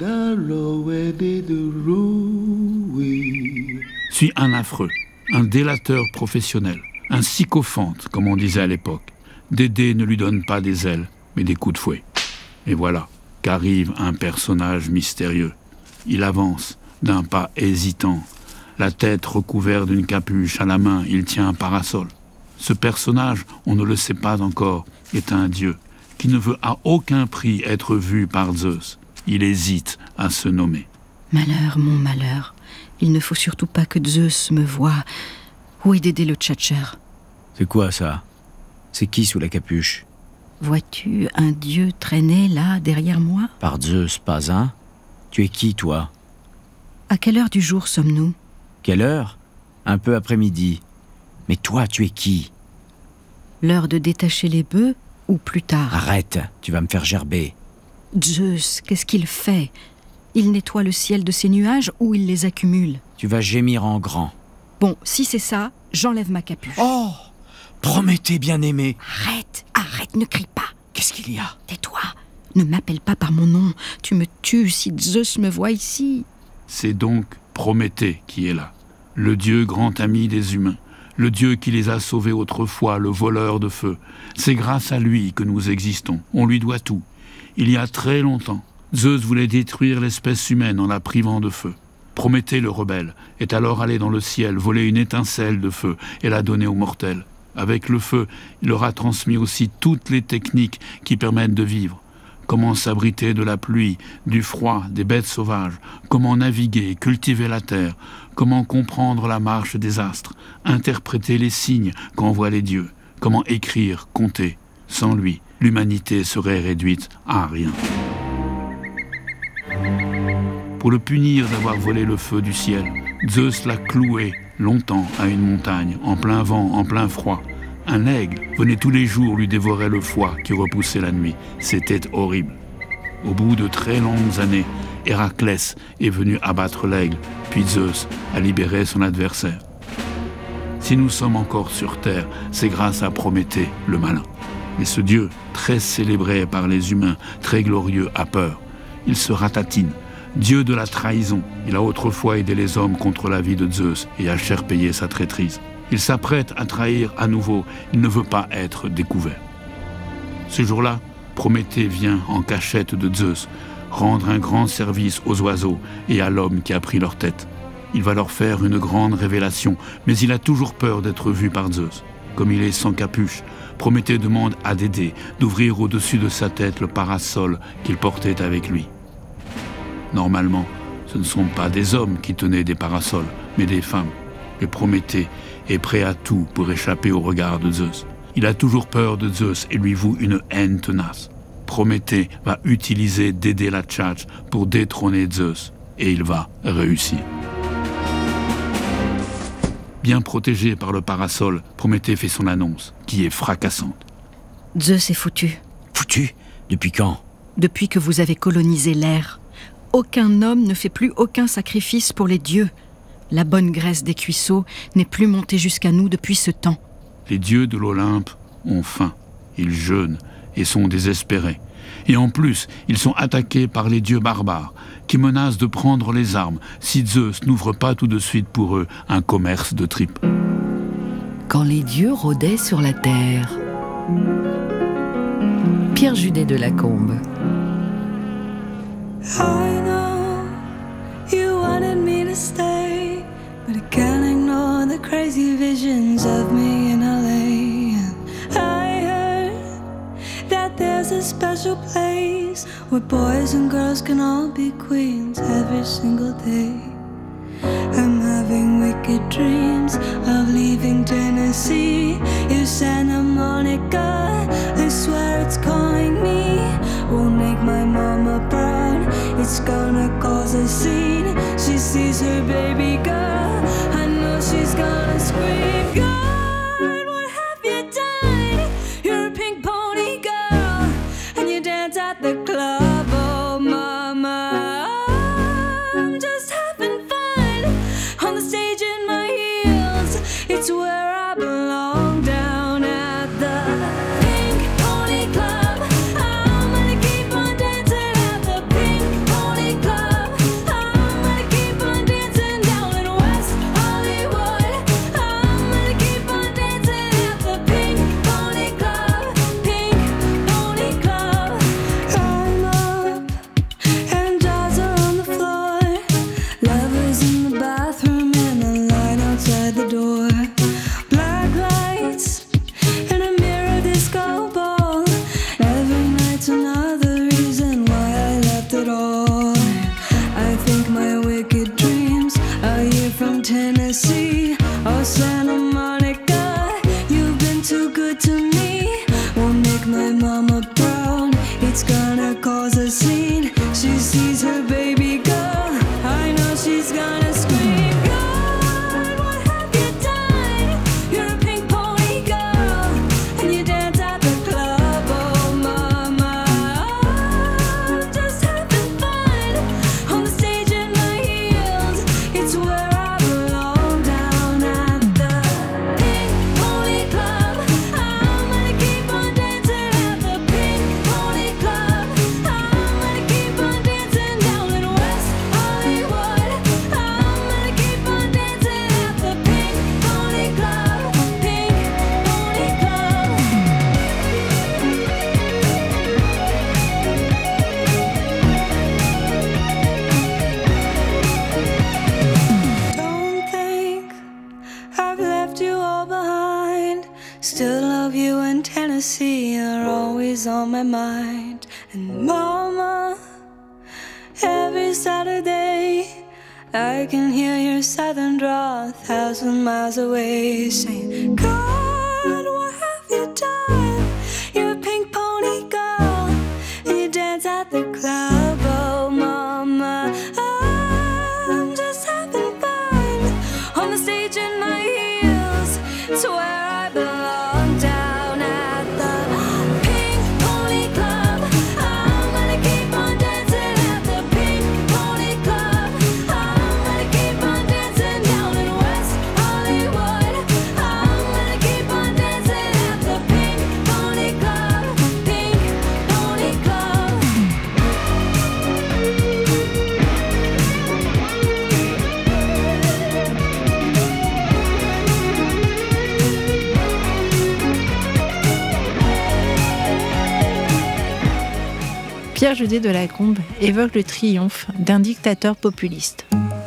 Suit un affreux, un délateur professionnel, un sycophante, comme on disait à l'époque. Dédé ne lui donne pas des ailes, mais des coups de fouet. Et voilà qu'arrive un personnage mystérieux. Il avance d'un pas hésitant, la tête recouverte d'une capuche, à la main, il tient un parasol. Ce personnage, on ne le sait pas encore, est un dieu qui ne veut à aucun prix être vu par Zeus. Il hésite à se nommer. Malheur, mon malheur, il ne faut surtout pas que Zeus me voie. Où est Dédé le tchatcheur? C'est quoi ça? C'est qui sous la capuche? Vois-tu un dieu traîner là, derrière moi? Par Zeus, pas un. Tu es qui, toi? À quelle heure du jour sommes-nous? Quelle heure? Un peu après-midi. Mais toi, tu es qui? L'heure de détacher les bœufs ou plus tard? Arrête, tu vas me faire gerber. Zeus, qu'est-ce qu'il fait? Il nettoie le ciel de ses nuages ou il les accumule? Tu vas gémir en grand. Bon, si c'est ça, j'enlève ma capuche. Oh, Prométhée bien-aimé. Arrête, arrête, ne crie pas. Qu'est-ce qu'il y a? Tais-toi, ne m'appelle pas par mon nom. Tu me tues si Zeus me voit ici. C'est donc Prométhée qui est là, le dieu grand ami des humains, le dieu qui les a sauvés autrefois, le voleur de feu. C'est grâce à lui que nous existons, on lui doit tout. Il y a très longtemps, Zeus voulait détruire l'espèce humaine en la privant de feu. Prométhée le rebelle est alors allé dans le ciel voler une étincelle de feu et l'a donnée aux mortels. Avec le feu, il leur a transmis aussi toutes les techniques qui permettent de vivre. Comment s'abriter de la pluie, du froid, des bêtes sauvages, comment naviguer, cultiver la terre, comment comprendre la marche des astres, interpréter les signes qu'envoient les dieux, comment écrire, compter. Sans lui, l'humanité serait réduite à rien. Pour le punir d'avoir volé le feu du ciel, Zeus l'a cloué longtemps à une montagne, en plein vent, en plein froid. Un aigle venait tous les jours lui dévorer le foie qui repoussait la nuit. C'était horrible. Au bout de très longues années, Héraclès est venu abattre l'aigle, puis Zeus a libéré son adversaire. Si nous sommes encore sur terre, c'est grâce à Prométhée, le malin. Et ce dieu, très célébré par les humains, très glorieux, a peur. Il se ratatine. Dieu de la trahison, il a autrefois aidé les hommes contre la vie de Zeus et a cher payé sa traîtrise. Il s'apprête à trahir à nouveau, il ne veut pas être découvert. Ce jour-là, Prométhée vient en cachette de Zeus, rendre un grand service aux oiseaux et à l'homme qui a pris leur tête. Il va leur faire une grande révélation, mais il a toujours peur d'être vu par Zeus. Comme il est sans capuche, Prométhée demande à Dédé d'ouvrir au-dessus de sa tête le parasol qu'il portait avec lui. Normalement, ce ne sont pas des hommes qui tenaient des parasols, mais des femmes. Et Prométhée est prêt à tout pour échapper au regard de Zeus. Il a toujours peur de Zeus et lui voue une haine tenace. Prométhée va utiliser Dédé la Tchatche pour détrôner Zeus, et il va réussir. Bien protégé par le parasol, Prométhée fait son annonce, qui est fracassante. Zeus est foutu. Foutu? Depuis quand? Depuis que vous avez colonisé l'air. Aucun homme ne fait plus aucun sacrifice pour les dieux. La bonne graisse des cuisseaux n'est plus montée jusqu'à nous depuis ce temps. Les dieux de l'Olympe ont faim, ils jeûnent et sont désespérés. Et en plus, ils sont attaqués par les dieux barbares, qui menacent de prendre les armes si Zeus n'ouvre pas tout de suite pour eux un commerce de tripes. Quand les dieux rôdaient sur la terre. Pierre Judet de Lacombe. I know you wanted me to stay, but I can't ignore the crazy visions of me in L A. And I heard that there's a special place where boys and girls can all be queens every single day. I'm having wicked dreams of leaving Tennessee. You Santa Monica, I swear it's calling me. Won't make my mama proud, it's gonna cause a scene. She sees her baby girl, I know she's gonna scream. God, what have you done? You're a pink pony girl, and you dance at the club. Oh mama, I'm just having fun on the stage in my heels. It's where I belong, down at the Pink Pony Club. I'm gonna keep on dancing at the Pink Pony Club. I'm gonna keep on dancing down in West Hollywood. I'm gonna keep on dancing at the Pink Pony Club. Pink Pony Club. I'm up and dolls are on the floor. Lovers in the bathroom and the light outside the door. still love you in Tennessee, you're always on my mind. And mama, every Saturday I can hear your southern drawl a thousand miles away, saying, God, what have you done? You're a pink pony girl, and you dance at the club. Oh mama, I'm just having fun on the stage in my heels. It's where I belong, down at the Pink Pony Club. I'm gonna keep on dancing at the Pink Pony Club. I'm gonna keep on dancing down in West Hollywood. I'm gonna keep on dancing at the Pink Pony Club. Pink Pony Club. Pierre Judet de Lacombe évoque le triomphe d'un dictateur populiste.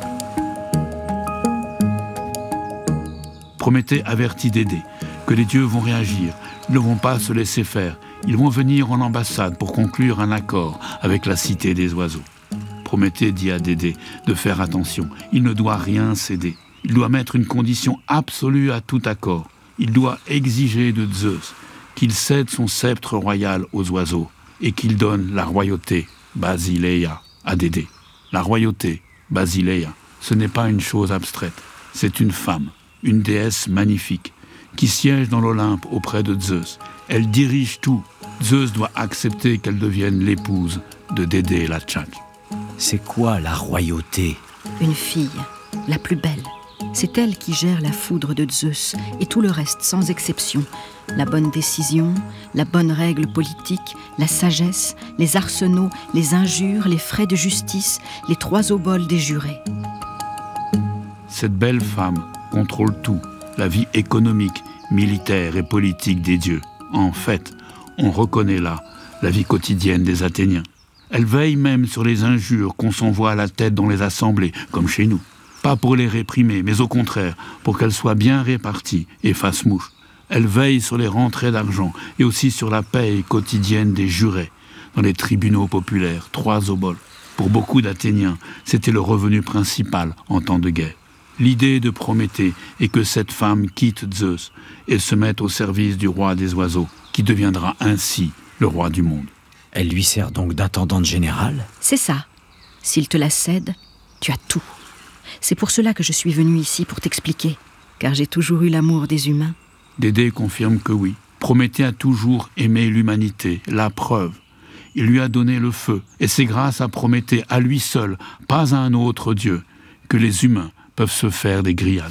Prométhée avertit Dédé que les dieux vont réagir, ils ne vont pas se laisser faire, ils vont venir en ambassade pour conclure un accord avec la cité des oiseaux. Prométhée dit à Dédé de faire attention, il ne doit rien céder, il doit mettre une condition absolue à tout accord, il doit exiger de Zeus qu'il cède son sceptre royal aux oiseaux et qu'il donne la royauté Basileia à Dédé. La royauté Basileia, ce n'est pas une chose abstraite, c'est une femme, une déesse magnifique, qui siège dans l'Olympe auprès de Zeus. Elle dirige tout. Zeus doit accepter qu'elle devienne l'épouse de Dédé la Tchatch. C'est quoi la royauté? Une fille, la plus belle. C'est elle qui gère la foudre de Zeus et tout le reste sans exception. La bonne décision, la bonne règle politique, la sagesse, les arsenaux, les injures, les frais de justice, les trois oboles des jurés. Cette belle femme contrôle tout, la vie économique, militaire et politique des dieux. En fait, on reconnaît là la vie quotidienne des Athéniens. Elle veille même sur les injures qu'on s'envoie à la tête dans les assemblées, comme chez nous. Pas pour les réprimer, mais au contraire, pour qu'elles soient bien réparties et fassent mouche. Elle veille sur les rentrées d'argent et aussi sur la paye quotidienne des jurés dans les tribunaux populaires, trois oboles. Pour beaucoup d'Athéniens, c'était le revenu principal en temps de guerre. L'idée de Prométhée est que cette femme quitte Zeus et se mette au service du roi des oiseaux, qui deviendra ainsi le roi du monde. Elle lui sert donc d'intendante générale? C'est ça. S'il te la cède, tu as tout. C'est pour cela que je suis venue ici, pour t'expliquer, car j'ai toujours eu l'amour des humains. Dédé confirme que oui. Prométhée a toujours aimé l'humanité, la preuve. Il lui a donné le feu, et c'est grâce à Prométhée, à lui seul, pas à un autre dieu, que les humains peuvent se faire des grillades.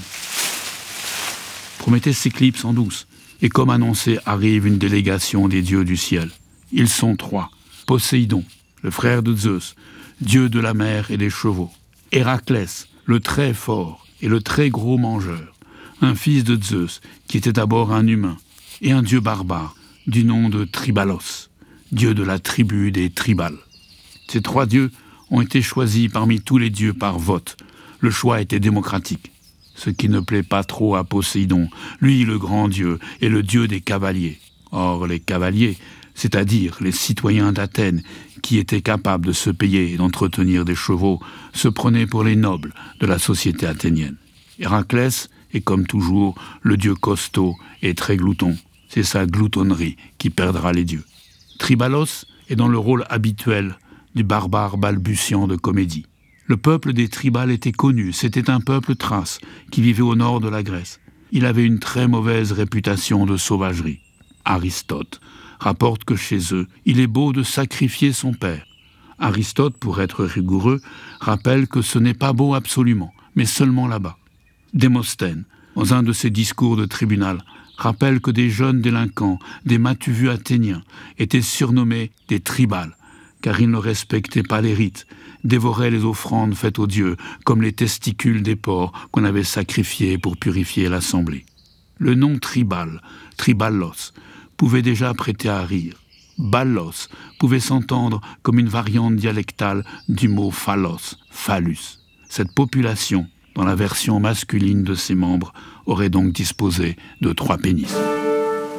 Prométhée s'éclipse en douce, et comme annoncé, arrive une délégation des dieux du ciel. Ils sont trois. Poséidon, le frère de Zeus, dieu de la mer et des chevaux. Héraclès, le très fort et le très gros mangeur, un fils de Zeus qui était d'abord un humain, et un dieu barbare du nom de Tribalos, dieu de la tribu des Tribales. Ces trois dieux ont été choisis parmi tous les dieux par vote. Le choix était démocratique, ce qui ne plaît pas trop à Poséidon, lui le grand dieu et le dieu des cavaliers. Or, les cavaliers, c'est-à-dire les citoyens d'Athènes qui étaient capables de se payer et d'entretenir des chevaux, se prenaient pour les nobles de la société athénienne. Héraclès est comme toujours le dieu costaud et très glouton. C'est sa gloutonnerie qui perdra les dieux. Tribalos est dans le rôle habituel du barbare balbutiant de comédie. Le peuple des Tribales était connu, c'était un peuple thrace qui vivait au nord de la Grèce. Il avait une très mauvaise réputation de sauvagerie. Aristote rapporte que chez eux, il est beau de sacrifier son père. Aristote, pour être rigoureux, rappelle que ce n'est pas beau absolument, mais seulement là-bas. Démosthène, dans un de ses discours de tribunal, rappelle que des jeunes délinquants, des matuvus athéniens, étaient surnommés des tribales, car ils ne respectaient pas les rites, dévoraient les offrandes faites aux dieux, comme les testicules des porcs qu'on avait sacrifiés pour purifier l'assemblée. Le nom tribal, triballos, pouvait déjà prêter à rire. Ballos pouvait s'entendre comme une variante dialectale du mot phallos, phallus. Cette population, dans la version masculine de ses membres, aurait donc disposé de trois pénis.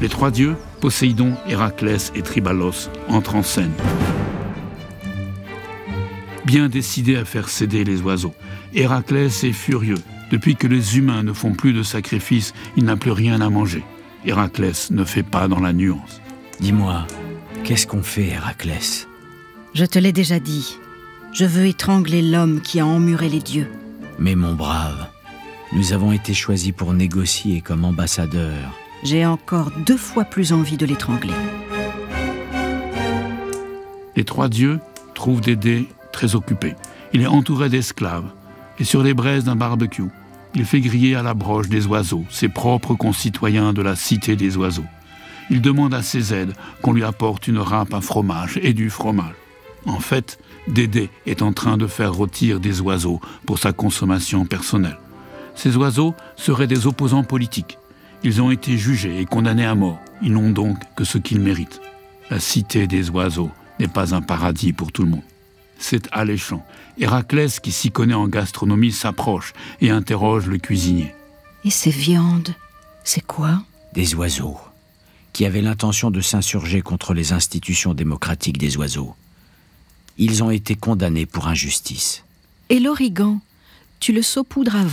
Les trois dieux, Poséidon, Héraclès et Triballos, entrent en scène. Bien décidé à faire céder les oiseaux, Héraclès est furieux. Depuis que les humains ne font plus de sacrifices, il n'a plus rien à manger. Héraclès ne fait pas dans la nuance. Dis-moi, qu'est-ce qu'on fait, Héraclès ? Je te l'ai déjà dit. Je veux étrangler l'homme qui a emmuré les dieux. Mais mon brave, nous avons été choisis pour négocier comme ambassadeurs. J'ai encore deux fois plus envie de l'étrangler. Les trois dieux trouvent Dédé très occupé. Il est entouré d'esclaves et sur les braises d'un barbecue, il fait griller à la broche des oiseaux, ses propres concitoyens de la cité des oiseaux. Il demande à ses aides qu'on lui apporte une râpe à fromage et du fromage. En fait, Dédé est en train de faire rôtir des oiseaux pour sa consommation personnelle. Ces oiseaux seraient des opposants politiques. Ils ont été jugés et condamnés à mort. Ils n'ont donc que ce qu'ils méritent. La cité des oiseaux n'est pas un paradis pour tout le monde. C'est alléchant. Héraclès, qui s'y connaît en gastronomie, s'approche et interroge le cuisinier. Et ces viandes, c'est quoi ? Des oiseaux, qui avaient l'intention de s'insurger contre les institutions démocratiques des oiseaux. Ils ont été condamnés pour injustice. Et l'origan, tu le saupoudres avant ?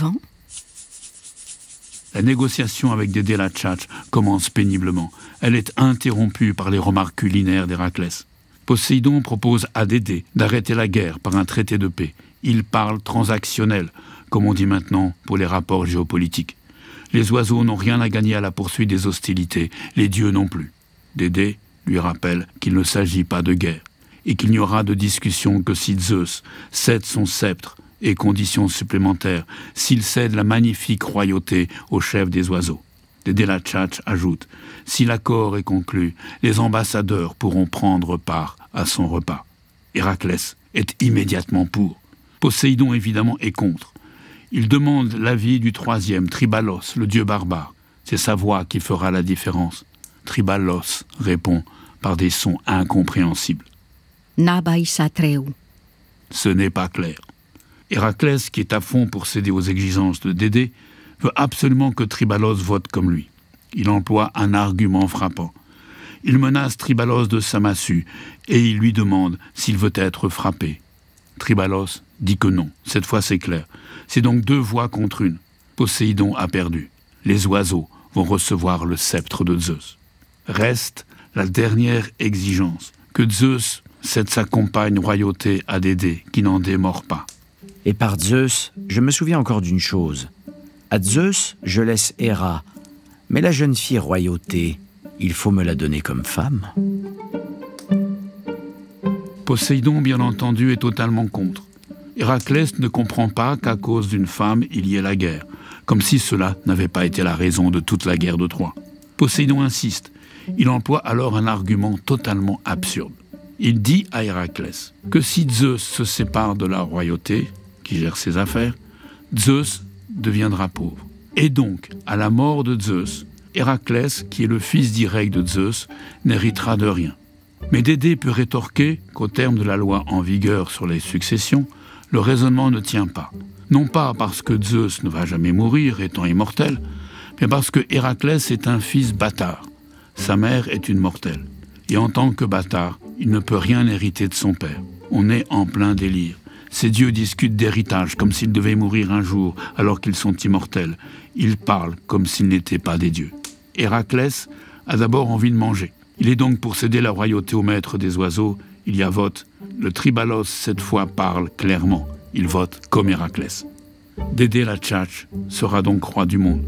La négociation avec Dédé la Tchatche commence péniblement. Elle est interrompue par les remarques culinaires d'Héraclès. Poséidon propose à Dédé d'arrêter la guerre par un traité de paix. Il parle transactionnel, comme on dit maintenant pour les rapports géopolitiques. Les oiseaux n'ont rien à gagner à la poursuite des hostilités, les dieux non plus. Dédé lui rappelle qu'il ne s'agit pas de guerre, et qu'il n'y aura de discussion que si Zeus cède son sceptre et conditions supplémentaires, s'il cède la magnifique royauté au chef des oiseaux. Dédé la Tchatche ajoute, si l'accord est conclu, les ambassadeurs pourront prendre part à son repas. Héraclès est immédiatement pour. Poséidon évidemment est contre. Il demande l'avis du troisième, Triballos, le dieu barbare. C'est sa voix qui fera la différence. Triballos répond par des sons incompréhensibles. Nabaisatreu. Ce n'est pas clair. Héraclès, qui est à fond pour céder aux exigences de Dédé, veut absolument que Triballos vote comme lui. Il emploie un argument frappant. Il menace Triballos de sa massue et il lui demande s'il veut être frappé. Triballos dit que non, cette fois c'est clair. C'est donc deux voix contre une. Poséidon a perdu. Les oiseaux vont recevoir le sceptre de Zeus. Reste la dernière exigence, que Zeus cède sa compagne royauté à Dédé, qui n'en démord pas. Et par Zeus, je me souviens encore d'une chose. À Zeus, je laisse Héra, mais la jeune fille royauté, il faut me la donner comme femme. Poséidon, bien entendu, est totalement contre. Héraclès ne comprend pas qu'à cause d'une femme, il y ait la guerre, comme si cela n'avait pas été la raison de toute la guerre de Troie. Poséidon insiste. Il emploie alors un argument totalement absurde. Il dit à Héraclès que si Zeus se sépare de la royauté, qui gère ses affaires, Zeus deviendra pauvre. Et donc, à la mort de Zeus, Héraclès, qui est le fils direct de Zeus, n'héritera de rien. Mais Dédé peut rétorquer qu'au terme de la loi en vigueur sur les successions, le raisonnement ne tient pas. Non pas parce que Zeus ne va jamais mourir, étant immortel, mais parce que Héraclès est un fils bâtard. Sa mère est une mortelle. Et en tant que bâtard, il ne peut rien hériter de son père. On est en plein délire. Ces dieux discutent d'héritage comme s'ils devaient mourir un jour alors qu'ils sont immortels. Ils parlent comme s'ils n'étaient pas des dieux. Héraclès a d'abord envie de manger. Il est donc pour céder la royauté au maître des oiseaux. Il y a vote. Le Triballos, cette fois, parle clairement. Il vote comme Héraclès. Dédé la Tchatche sera donc roi du monde.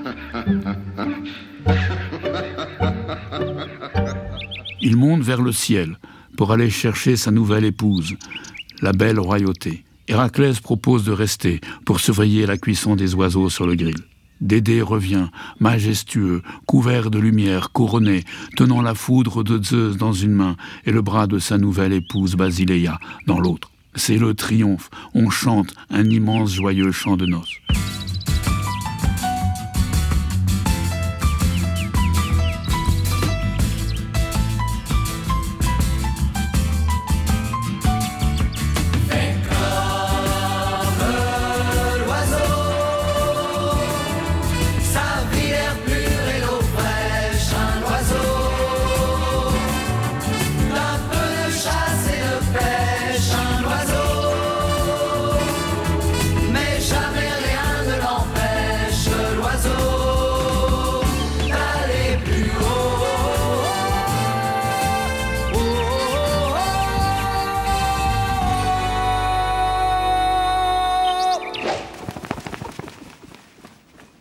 Il monte vers le ciel pour aller chercher sa nouvelle épouse, la belle royauté. Héraclès propose de rester pour surveiller la cuisson des oiseaux sur le grill. Dédé revient, majestueux, couvert de lumière, couronné, tenant la foudre de Zeus dans une main et le bras de sa nouvelle épouse Basileia dans l'autre. C'est le triomphe. On chante un immense joyeux chant de noces. Sa vie l'air pur et l'eau fraîche, un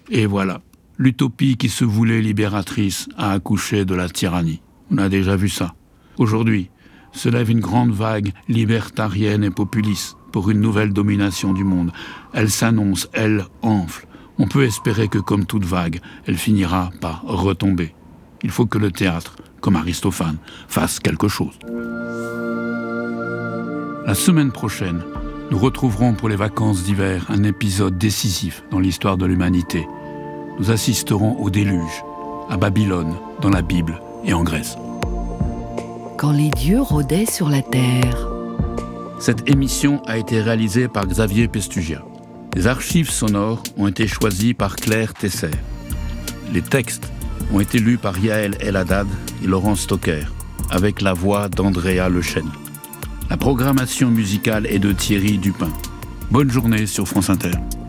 Et voilà, l'utopie qui se voulait libératrice a accouché de la tyrannie. On a déjà vu ça. Aujourd'hui, se lève une grande vague libertarienne et populiste pour une nouvelle domination du monde. Elle s'annonce, elle enfle. On peut espérer que, comme toute vague, elle finira par retomber. Il faut que le théâtre, comme Aristophane, fasse quelque chose. La semaine prochaine, nous retrouverons pour les vacances d'hiver un épisode décisif dans l'histoire de l'humanité. Nous assisterons au déluge, à Babylone, dans la Bible et en Grèce. Quand les dieux rôdaient sur la terre. Cette émission a été réalisée par Xavier Pestugia. Les archives sonores ont été choisies par Claire Tesser. Les textes ont été lus par Yael El Haddad et Laurent Stocker, avec la voix d'Andrea Lechesne. La programmation musicale est de Thierry Dupin. Bonne journée sur France Inter.